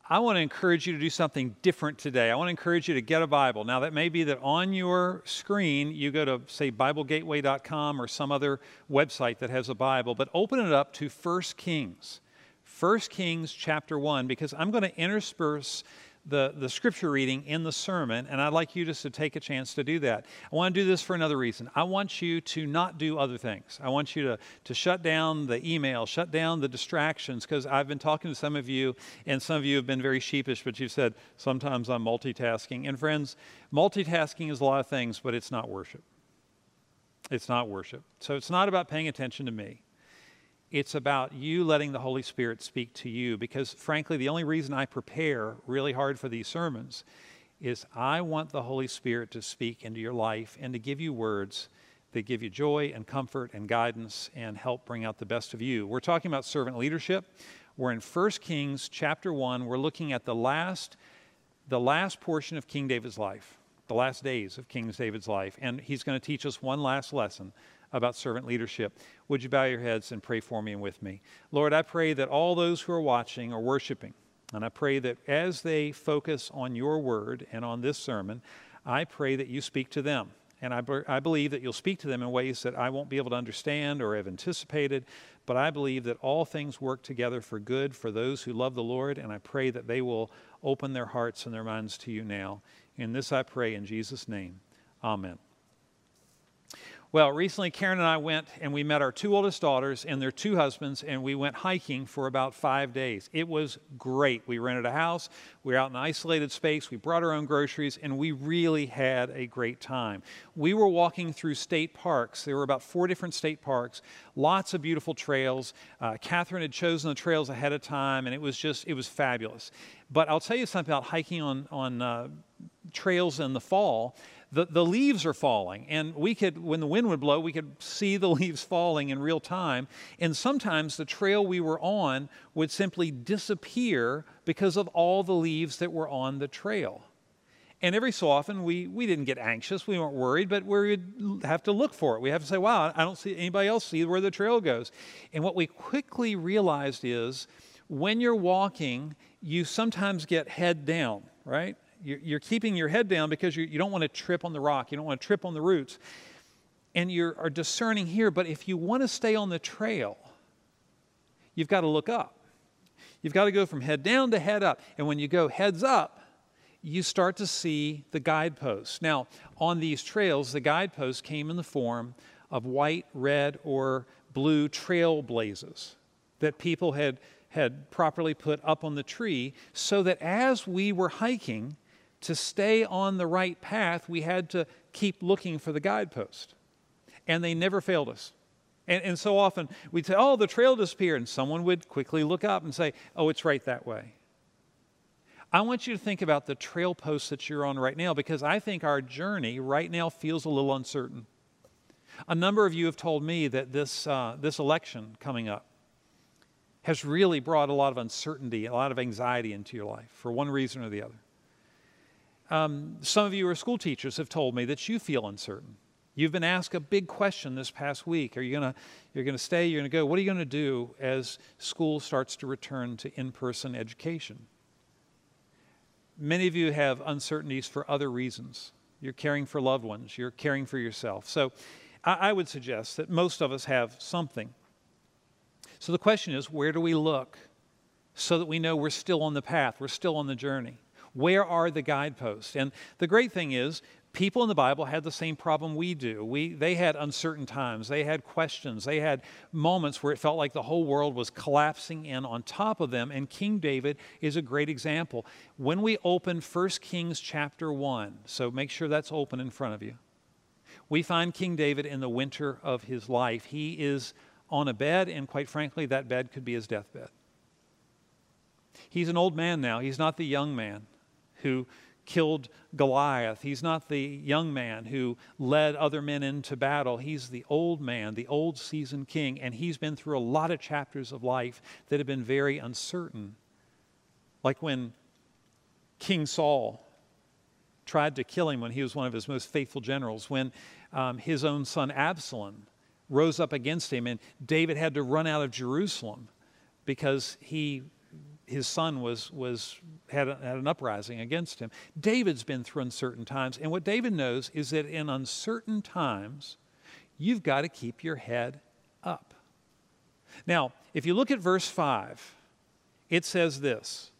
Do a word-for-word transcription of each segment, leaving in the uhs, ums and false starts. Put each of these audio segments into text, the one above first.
I want to encourage you to do something different today. I want to encourage you to get a Bible. Now, that may be that on your screen, you go to, say, Bible Gateway dot com or some other website that has a Bible, but open it up to First Kings. First Kings chapter one, because I'm going to intersperse the, the scripture reading in the sermon, and I'd like you just to take a chance to do that. I want to do this for another reason. I want you to not do other things. I want you to, to shut down the email, shut down the distractions, because I've been talking to some of you, and some of you have been very sheepish, but you've said, sometimes I'm multitasking. And friends, multitasking is a lot of things, but it's not worship. It's not worship. So it's not about paying attention to me. It's about you letting the Holy Spirit speak to you, because frankly, the only reason I prepare really hard for these sermons is I want the Holy Spirit to speak into your life and to give you words that give you joy and comfort and guidance and help bring out the best of you. We're talking about servant leadership. We're in First Kings chapter one. We're looking at the last, the last portion of King David's life, the last days of King David's life. And he's going to teach us one last lesson about servant leadership. Would you bow your heads and pray for me and with me? Lord, I pray that all those who are watching are worshiping. And I pray that as they focus on your word and on this sermon, I pray that you speak to them. And I, I believe that you'll speak to them in ways that I won't be able to understand or have anticipated. But I believe that all things work together for good for those who love the Lord. And I pray that they will open their hearts and their minds to you now. In this I pray in Jesus' name. Amen. Well, recently Karen and I went and we met our two oldest daughters and their two husbands, and we went hiking for about five days. It was great. We rented a house. We were out in an isolated space. We brought our own groceries, and we really had a great time. We were walking through state parks. There were about four different state parks, lots of beautiful trails. Uh, Catherine had chosen the trails ahead of time, and it was just, it was fabulous. But I'll tell you something about hiking on, on uh, trails in the fall. The, the leaves are falling, and we could, when the wind would blow, we could see the leaves falling in real time. And sometimes the trail we were on would simply disappear because of all the leaves that were on the trail. And every so often, we, we didn't get anxious, we weren't worried, but we would have to look for it. We have to say, wow, I don't see anybody else see where the trail goes. And what we quickly realized is, when you're walking, you sometimes get head down, right? You're keeping your head down because you don't want to trip on the rock. You don't want to trip on the roots. And you are discerning here. But if you want to stay on the trail, you've got to look up. You've got to go from head down to head up. And when you go heads up, you start to see the guideposts. Now, on these trails, the guideposts came in the form of white, red, or blue trail blazes that people had, had properly put up on the tree, so that as we were hiking, to stay on the right path, we had to keep looking for the guidepost. And they never failed us. And, and so often we'd say, oh, the trail disappeared. And someone would quickly look up and say, oh, it's right that way. I want you to think about the trail posts that you're on right now, because I think our journey right now feels a little uncertain. A number of you have told me that this, uh, this election coming up has really brought a lot of uncertainty, a lot of anxiety into your life for one reason or the other. Um, some of you who are school teachers have told me that you feel uncertain. You've been asked a big question this past week. Are you going to you're going to stay? You're going to go? What are you going to do as school starts to return to in-person education? Many of you have uncertainties for other reasons. You're caring for loved ones. You're caring for yourself. So I, I would suggest that most of us have something. So the question is, where do we look so that we know we're still on the path, we're still on the journey? Where are the guideposts? And the great thing is, people in the Bible had the same problem we do. We, they had uncertain times. They had questions. They had moments where it felt like the whole world was collapsing in on top of them. And King David is a great example. When we open First Kings chapter one, so make sure that's open in front of you, we find King David in the winter of his life. He is on a bed, and quite frankly, that bed could be his deathbed. He's an old man now. He's not the young man who killed Goliath. He's not the young man who led other men into battle. He's the old man, the old seasoned king, and he's been through a lot of chapters of life that have been very uncertain. Like when King Saul tried to kill him when he was one of his most faithful generals, when um, his own son Absalom rose up against him, and David had to run out of Jerusalem because he his son was was had, a, had an uprising against him. David's been through uncertain times, and what David knows is that in uncertain times, you've got to keep your head up. Now, if you look at verse five, it says this: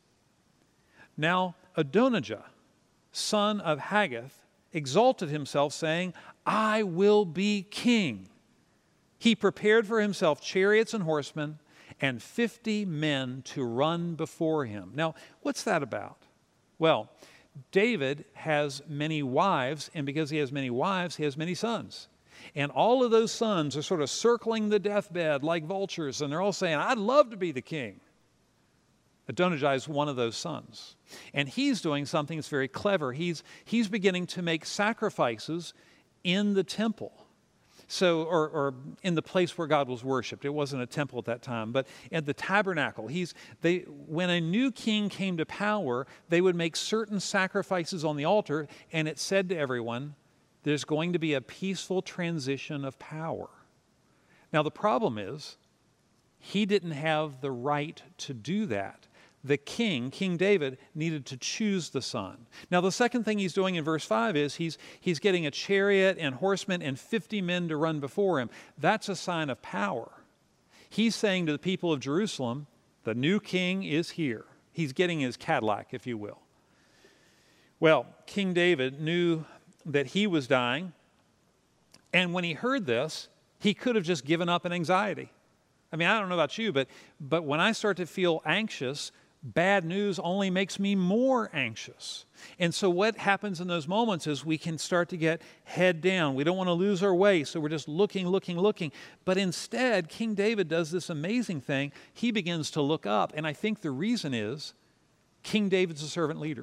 Now Adonijah, son of Haggith, exalted himself, saying, I will be king. He prepared for himself chariots and horsemen, and fifty men to run before him. Now, what's that about? Well, David has many wives, and because he has many wives, he has many sons. And all of those sons are sort of circling the deathbed like vultures, and they're all saying, I'd love to be the king. Adonijah is one of those sons. And he's doing something that's very clever. He's, he's beginning to make sacrifices in the temple. So, or, or in the place where God was worshipped. It wasn't a temple at that time, but at the tabernacle. He's, they, when a new king came to power, they would make certain sacrifices on the altar, and it said to everyone, there's going to be a peaceful transition of power. Now, the problem is, he didn't have the right to do that. The king, King David, needed to choose the son. Now, the second thing he's doing in verse five is he's, he's getting a chariot and horsemen and fifty men to run before him. That's a sign of power. He's saying to the people of Jerusalem, the new king is here. He's getting his Cadillac, if you will. Well, King David knew that he was dying, and when he heard this, he could have just given up in anxiety. I mean, I don't know about you, but, but when I start to feel anxious, bad news only makes me more anxious. And so what happens in those moments is we can start to get head down. We don't want to lose our way, so we're just looking, looking, looking. But instead, King David does this amazing thing. He begins to look up, and I think the reason is King David's a servant leader.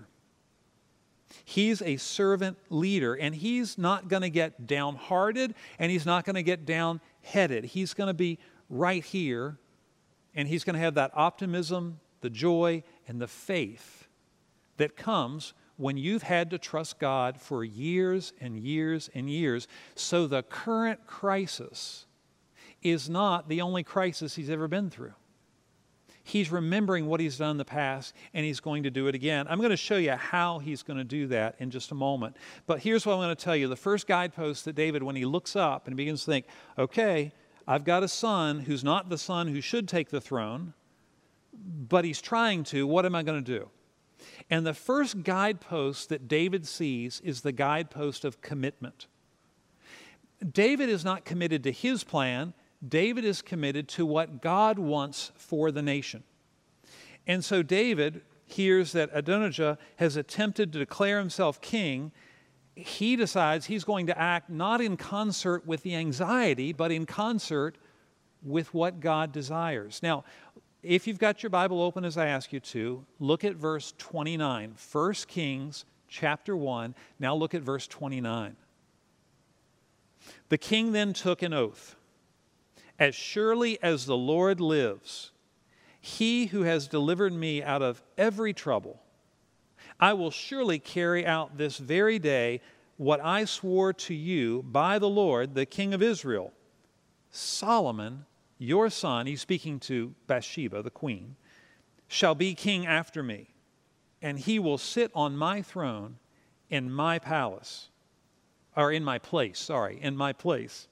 He's a servant leader, and he's not going to get downhearted, and he's not going to get downheaded. He's going to be right here, and he's going to have that optimism, the joy, and the faith that comes when you've had to trust God for years and years and years. So the current crisis is not the only crisis he's ever been through. He's remembering what he's done in the past, and he's going to do it again. I'm going to show you how he's going to do that in just a moment. But here's what I'm going to tell you. The first guidepost that David, when he looks up and begins to think, okay, I've got a son who's not the son who should take the throne, but he's trying to. What am I going to do? And the first guidepost that David sees is the guidepost of commitment. David is not committed to his plan. David is committed to what God wants for the nation. And so David hears that Adonijah has attempted to declare himself king. He decides he's going to act not in concert with the anxiety, but in concert with what God desires. Now, if you've got your Bible open as I ask you to, look at verse twenty-nine. First Kings chapter one. Now look at verse twenty-nine. The king then took an oath. As surely as the Lord lives, he who has delivered me out of every trouble, I will surely carry out this very day what I swore to you by the Lord, the King of Israel. Solomon, your son, he's speaking to Bathsheba, the queen, shall be king after me, and he will sit on my throne in my palace, or in my place, sorry, in my place.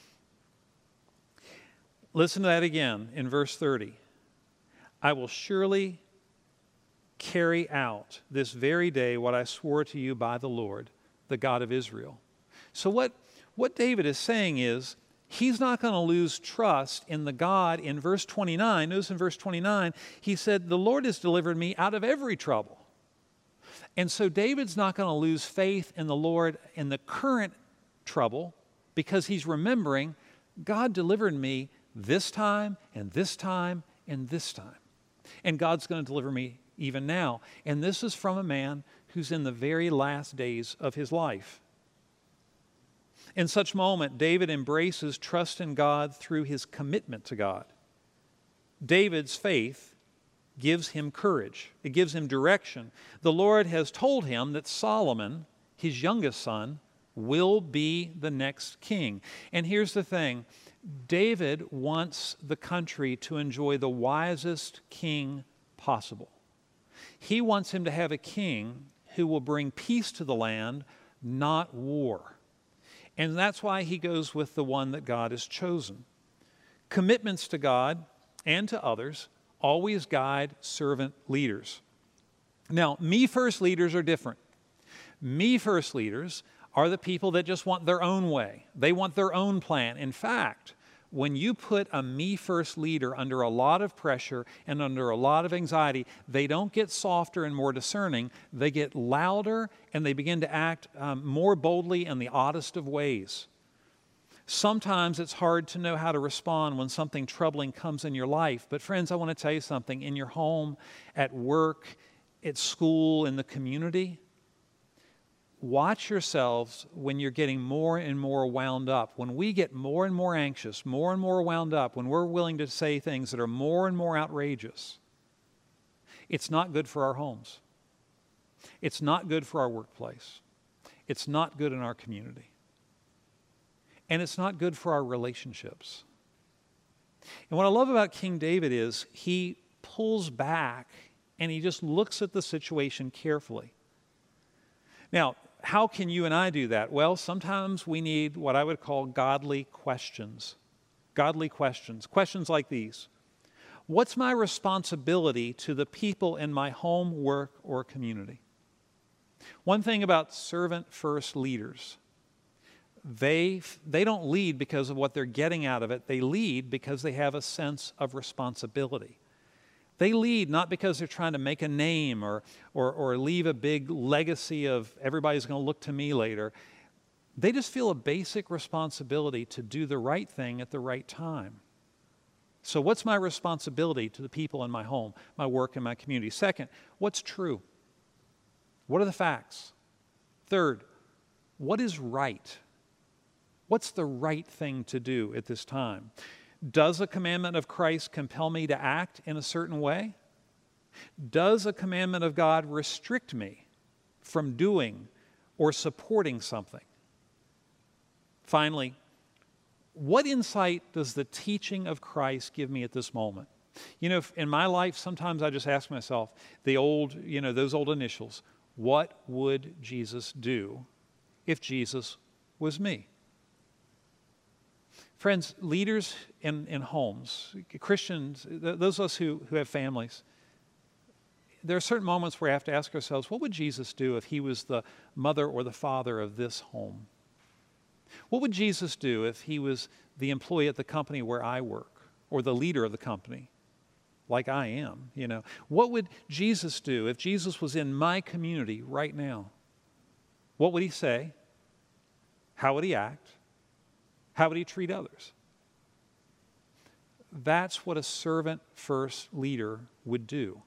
Listen to that again in verse thirty. I will surely carry out this very day what I swore to you by the Lord, the God of Israel. So what, what David is saying is he's not going to lose trust in the God in verse twenty-nine. Notice in verse twenty-nine, he said, the Lord has delivered me out of every trouble. And so David's not going to lose faith in the Lord in the current trouble because he's remembering God delivered me this time and this time and this time. And God's going to deliver me even now. And this is from a man who's in the very last days of his life. In such moment, David embraces trust in God through his commitment to God. David's faith gives him courage. It gives him direction. The Lord has told him that Solomon, his youngest son, will be the next king. And here's the thing. David wants the country to enjoy the wisest king possible. He wants him to have a king who will bring peace to the land, not war. And that's why he goes with the one that God has chosen. Commitments to God and to others always guide servant leaders. Now, me-first leaders are different. Me-first leaders are the people that just want their own way. They want their own plan. In fact, when you put a me-first leader under a lot of pressure and under a lot of anxiety, they don't get softer and more discerning. They get louder and they begin to act um, more boldly in the oddest of ways. Sometimes it's hard to know how to respond when something troubling comes in your life. But friends, I want to tell you something. In your home, at work, at school, in the community, watch yourselves when you're getting more and more wound up. When we get more and more anxious, more and more wound up, when we're willing to say things that are more and more outrageous, it's not good for our homes. It's not good for our workplace. It's not good in our community. And it's not good for our relationships. And what I love about King David is he pulls back and he just looks at the situation carefully. Now, how can you and I do that? Well, sometimes we need what I would call godly questions. Godly questions. Questions like these. What's my responsibility to the people in my home, work, or community? One thing about servant-first leaders, they, they don't lead because of what they're getting out of it. They lead because they have a sense of responsibility. They lead not because they're trying to make a name or, or, or leave a big legacy of everybody's going to look to me later. They just feel a basic responsibility to do the right thing at the right time. So what's my responsibility to the people in my home, my work, and my community? Second, what's true? What are the facts? Third, what is right? What's the right thing to do at this time? Does a commandment of Christ compel me to act in a certain way? Does a commandment of God restrict me from doing or supporting something? Finally, what insight does the teaching of Christ give me at this moment? You know, in my life, sometimes I just ask myself, the old, you know, those old initials, what would Jesus do if Jesus was me? Friends, leaders in, in homes, Christians, th- those of us who, who have families, there are certain moments where we have to ask ourselves, what would Jesus do if he was the mother or the father of this home? What would Jesus do if he was the employee at the company where I work or the leader of the company like I am? You know, what would Jesus do if Jesus was in my community right now? What would he say? How would he act? How would he treat others? That's what a servant-first leader would do.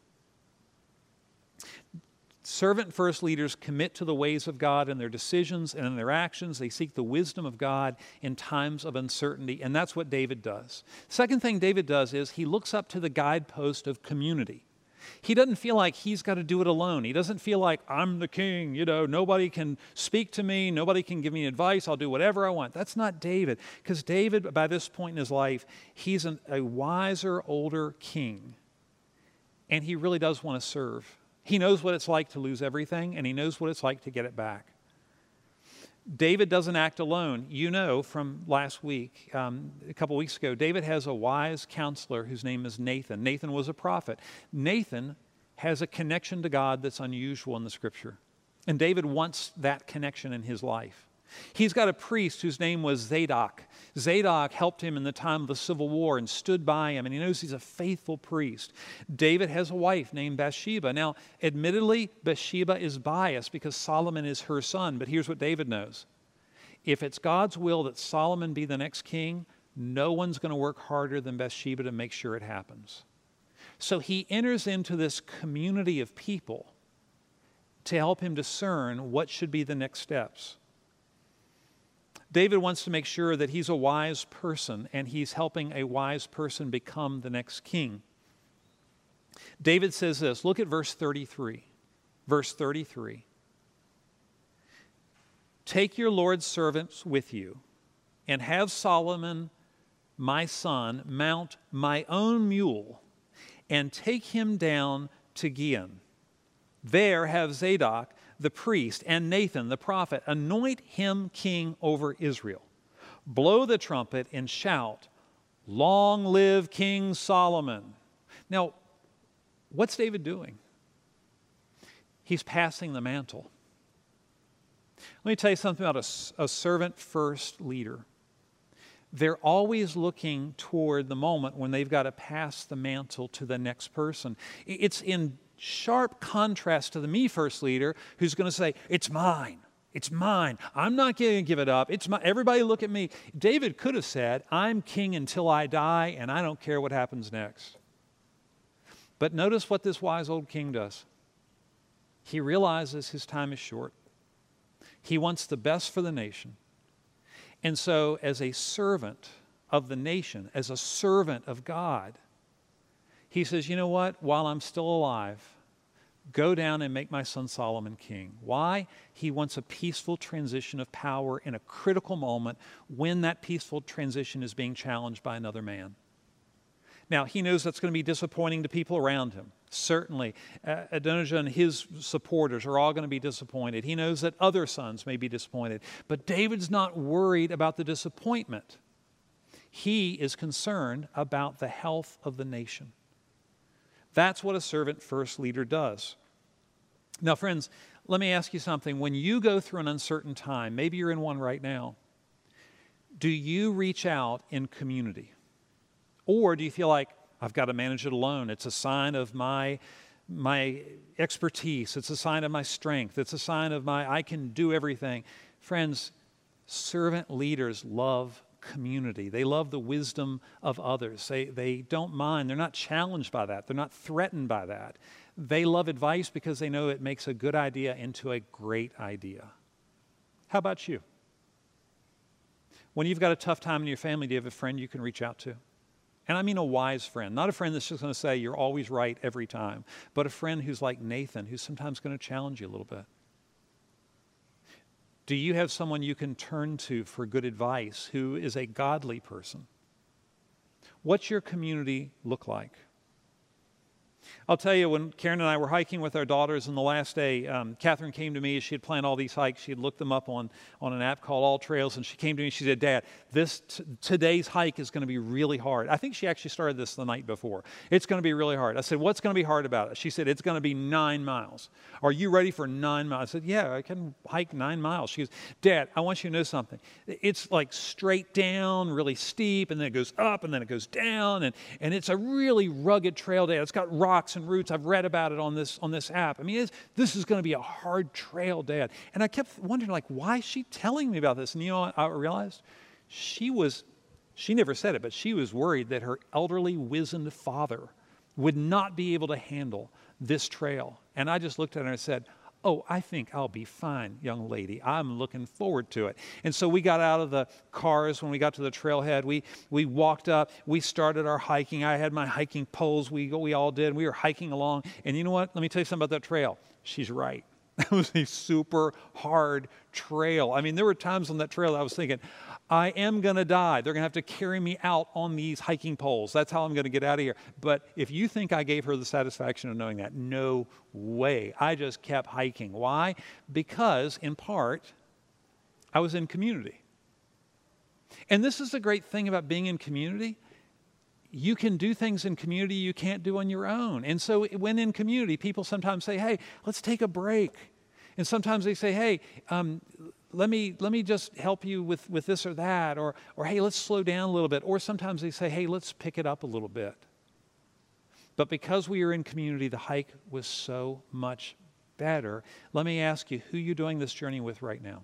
Servant-first leaders commit to the ways of God in their decisions and in their actions. They seek the wisdom of God in times of uncertainty, and that's what David does. Second thing David does is he looks up to the guidepost of community. He doesn't feel like he's got to do it alone. He doesn't feel like, I'm the king, you know, nobody can speak to me, nobody can give me advice, I'll do whatever I want. That's not David, because David, by this point in his life, he's an, a wiser, older king, and he really does want to serve. He knows what it's like to lose everything, and he knows what it's like to get it back. David doesn't act alone. You know from last week, um, a couple weeks ago, David has a wise counselor whose name is Nathan. Nathan was a prophet. Nathan has a connection to God that's unusual in the Scripture. And David wants that connection in his life. He's got a priest whose name was Zadok. Zadok helped him in the time of the Civil War and stood by him, and he knows he's a faithful priest. David has a wife named Bathsheba. Now, admittedly, Bathsheba is biased because Solomon is her son, but here's what David knows. If it's God's will that Solomon be the next king, no one's going to work harder than Bathsheba to make sure it happens. So he enters into this community of people to help him discern what should be the next steps. David wants to make sure that he's a wise person and he's helping a wise person become the next king. David says this, look at verse thirty-three. Verse thirty-three. Take your Lord's servants with you and have Solomon, my son, mount my own mule and take him down to Gihon. There have Zadok the priest and Nathan the prophet anoint him king over Israel. Blow the trumpet and shout, 'Long live King Solomon.'" Now, what's David doing? He's passing the mantle. Let me tell you something about a, a servant-first leader. They're always looking toward the moment when they've got to pass the mantle to the next person. It's in sharp contrast to the me-first leader who's going to say, "It's mine. It's mine. I'm not going to give it up. It's my, everybody look at me." David could have said, "I'm king until I die, and I don't care what happens next." But notice what this wise old king does. He realizes his time is short. He wants the best for the nation. And so, as a servant of the nation, as a servant of God, he says, "You know what? While I'm still alive, go down and make my son Solomon king." Why? He wants a peaceful transition of power in a critical moment when that peaceful transition is being challenged by another man. Now, he knows that's going to be disappointing to people around him. Certainly, uh, Adonijah and his supporters are all going to be disappointed. He knows that other sons may be disappointed. But David's not worried about the disappointment. He is concerned about the health of the nation. That's what a servant-first leader does. Now, friends, let me ask you something. When you go through an uncertain time, maybe you're in one right now, do you reach out in community? Or do you feel like, I've got to manage it alone? It's a sign of my, my expertise. It's a sign of my strength. It's a sign of my, I can do everything. Friends, servant leaders love community. They love the wisdom of others. They, they don't mind. They're not challenged by that. They're not threatened by that. They love advice because they know it makes a good idea into a great idea. How about you? When you've got a tough time in your family, do you have a friend you can reach out to? And I mean a wise friend, not a friend that's just going to say you're always right every time, but a friend who's like Nathan, who's sometimes going to challenge you a little bit. Do you have someone you can turn to for good advice who is a godly person? What's your community look like? I'll tell you, when Karen and I were hiking with our daughters on the last day, um, Catherine came to me. She had planned all these hikes. She had looked them up on, on an app called All Trails, and she came to me and she said, "Dad, this t- today's hike is going to be really hard." I think she actually started this the night before. "It's going to be really hard." I said, "What's going to be hard about it?" She said, "It's going to be nine miles. Are you ready for nine miles?" I said, "Yeah, I can hike nine miles." She goes, "Dad, I want you to know something. It's like straight down, really steep, and then it goes up, and then it goes down, and, and it's a really rugged trail, Dad. It's got rocks and roots. I've read about it on this on this app. I mean, it's, this is going to be a hard trail, Dad." And I kept wondering, like, why is she telling me about this? And you know what I realized? She was, she never said it, but she was worried that her elderly, wizened father would not be able to handle this trail. And I just looked at her and said, "Oh, I think I'll be fine, young lady. I'm looking forward to it." And so we got out of the cars when we got to the trailhead. We we walked up. We started our hiking. I had my hiking poles. We we all did. We were hiking along. And you know what? Let me tell you something about that trail. She's right. It was a super hard trail. I mean, there were times on that trail I was thinking, I am going to die. They're going to have to carry me out on these hiking poles. That's how I'm going to get out of here. But if you think I gave her the satisfaction of knowing that, no way. I just kept hiking. Why? Because, in part, I was in community. And this is the great thing about being in community. You can do things in community you can't do on your own. And so when in community, people sometimes say, "Hey, let's take a break." And sometimes they say, "Hey, um, let me let me just help you with, with this or that." Or, or, "Hey, let's slow down a little bit." Or sometimes they say, "Hey, let's pick it up a little bit." But because we are in community, the hike was so much better. Let me ask you, who are you doing this journey with right now?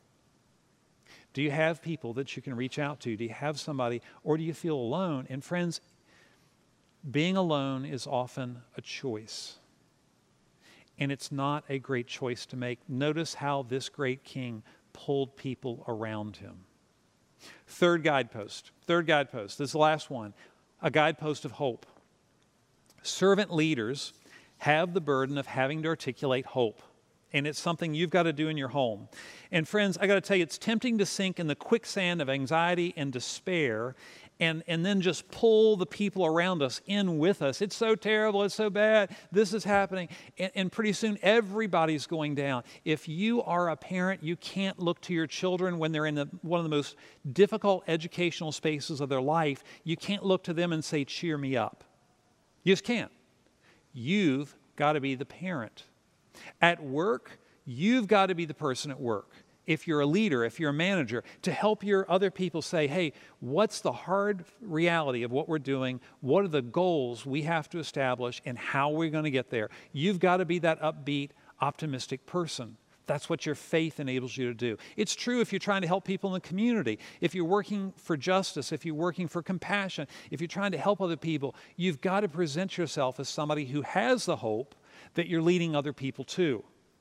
Do you have people that you can reach out to? Do you have somebody, or do you feel alone? And friends, being alone is often a choice. And it's not a great choice to make. Notice how this great king pulled people around him. Third guidepost. Third guidepost. This is the last one. A guidepost of hope. Servant leaders have the burden of having to articulate hope. And it's something you've got to do in your home. And friends, I got to tell you, it's tempting to sink in the quicksand of anxiety and despair and, and then just pull the people around us in with us. It's so terrible. It's so bad. This is happening. And, and pretty soon everybody's going down. If you are a parent, you can't look to your children when they're in the, one of the most difficult educational spaces of their life. You can't look to them and say, cheer me up. You just can't. You've got to be the parent. At work, you've got to be the person at work. If you're a leader, if you're a manager, to help your other people say, hey, what's the hard reality of what we're doing? What are the goals we have to establish and how we're going to get there? You've got to be that upbeat, optimistic person. That's what your faith enables you to do. It's true if you're trying to help people in the community, if you're working for justice, if you're working for compassion, if you're trying to help other people, you've got to present yourself as somebody who has the hope that you're leading other people to.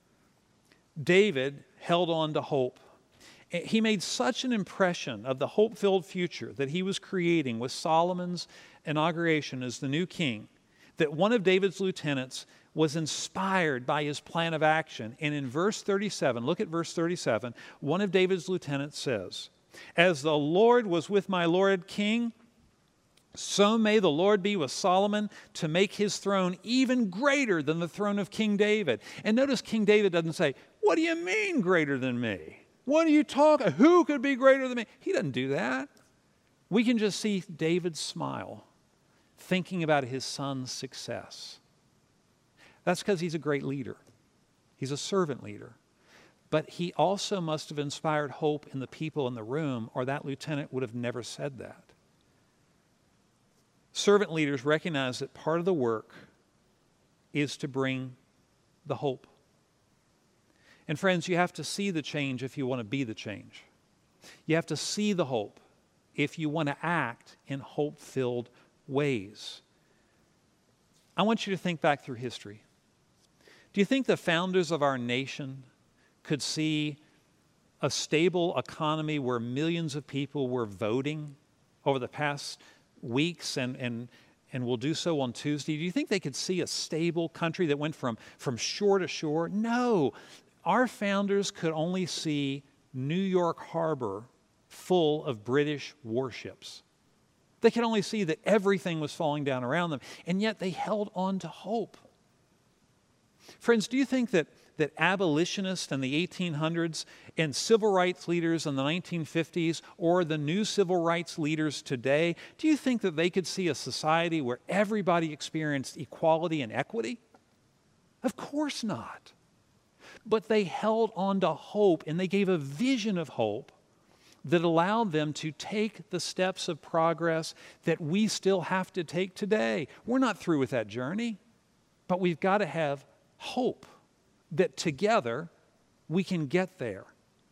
David held on to hope. He made such an impression of the hope-filled future that he was creating with Solomon's inauguration as the new king that one of David's lieutenants was inspired by his plan of action. And in verse thirty-seven, look at verse thirty-seven, one of David's lieutenants says, "As the Lord was with my Lord King, so may the Lord be with Solomon to make his throne even greater than the throne of King David." And notice King David doesn't say, "What do you mean greater than me? What are you talking? Who could be greater than me?" He doesn't do that. We can just see David's smile, thinking about his son's success. That's because he's a great leader. He's a servant leader. But he also must have inspired hope in the people in the room, or that lieutenant would have never said that. Servant leaders recognize that part of the work is to bring the hope. And friends, you have to see the change if you want to be the change. You have to see the hope if you want to act in hope-filled ways. I want you to think back through history. Do you think the founders of our nation could see a stable economy where millions of people were voting over the past weeks and, and, and will do so on Tuesday? Do you think they could see a stable country that went from, from shore to shore? No. Our founders could only see New York Harbor full of British warships. They could only see that everything was falling down around them, and yet they held on to hope. Friends, do you think that, that abolitionists in the eighteen hundreds and civil rights leaders in the nineteen fifties or the new civil rights leaders today, do you think that they could see a society where everybody experienced equality and equity? Of course not. But they held on to hope, and they gave a vision of hope that allowed them to take the steps of progress that we still have to take today. We're not through with that journey, but we've got to have hope that together we can get there.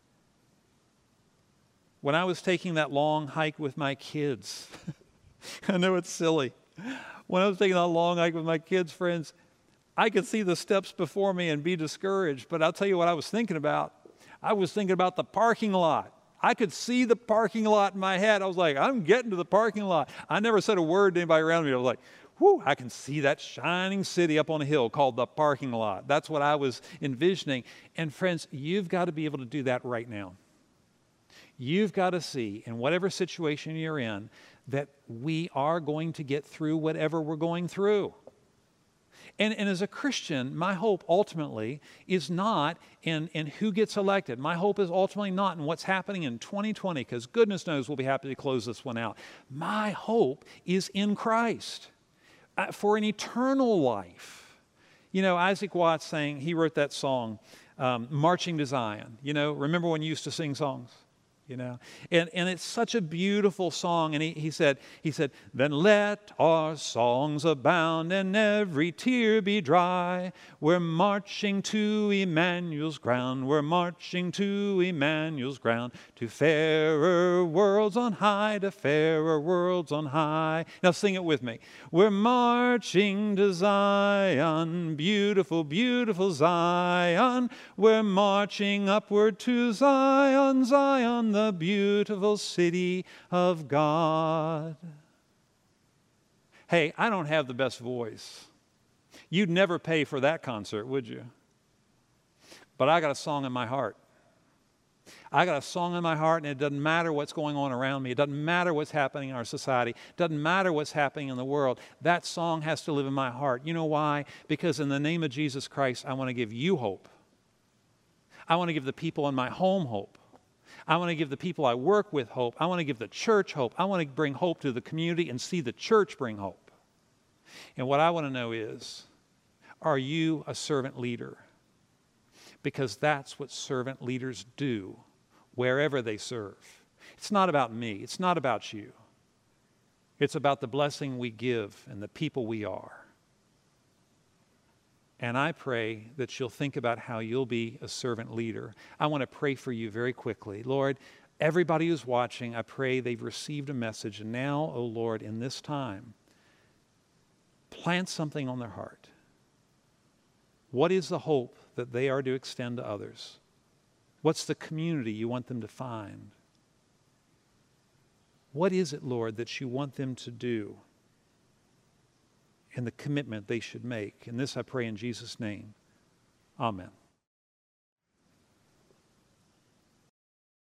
When I was taking that long hike with my kids, I know it's silly. When I was taking that long hike with my kids, friends, I could see the steps before me and be discouraged, but I'll tell you what I was thinking about. I was thinking about the parking lot. I could see the parking lot in my head. I was like, I'm getting to the parking lot. I never said a word to anybody around me. I was like, whew, I can see that shining city up on a hill called the parking lot. That's what I was envisioning. And friends, you've got to be able to do that right now. You've got to see, in whatever situation you're in, that we are going to get through whatever we're going through. And, and as a Christian, my hope ultimately is not in, in who gets elected. My hope is ultimately not in what's happening in twenty twenty, because goodness knows we'll be happy to close this one out. My hope is in Christ uh, for an eternal life. You know, Isaac Watts sang, he wrote that song, um, Marching to Zion. You know, remember when you used to sing songs? You know, and, and it's such a beautiful song. And he, he said, he said, then let our songs abound and every tear be dry. We're marching to Emmanuel's ground. We're marching to Emmanuel's ground. To fairer worlds on high, to fairer worlds on high. Now sing it with me. We're marching to Zion, beautiful, beautiful Zion. We're marching upward to Zion, Zion, the beautiful city of God. Hey, I don't have the best voice. You'd never pay for that concert, would you? But I got a song in my heart. I got a song in my heart, and it doesn't matter what's going on around me. It doesn't matter what's happening in our society. It doesn't matter what's happening in the world. That song has to live in my heart. You know why? Because in the name of Jesus Christ, I want to give you hope. I want to give the people in my home hope. I want to give the people I work with hope. I want to give the church hope. I want to bring hope to the community and see the church bring hope. And what I want to know is, are you a servant leader? Because that's what servant leaders do wherever they serve. It's not about me. It's not about you. It's about the blessing we give and the people we are. And I pray that you'll think about how you'll be a servant leader. I want to pray for you very quickly. Lord, everybody who's watching, I pray they've received a message. And now, oh Lord, in this time, plant something on their heart. What is the hope that they are to extend to others? What's the community you want them to find? What is it, Lord, that you want them to do? And the commitment they should make. And this I pray in Jesus' name. Amen.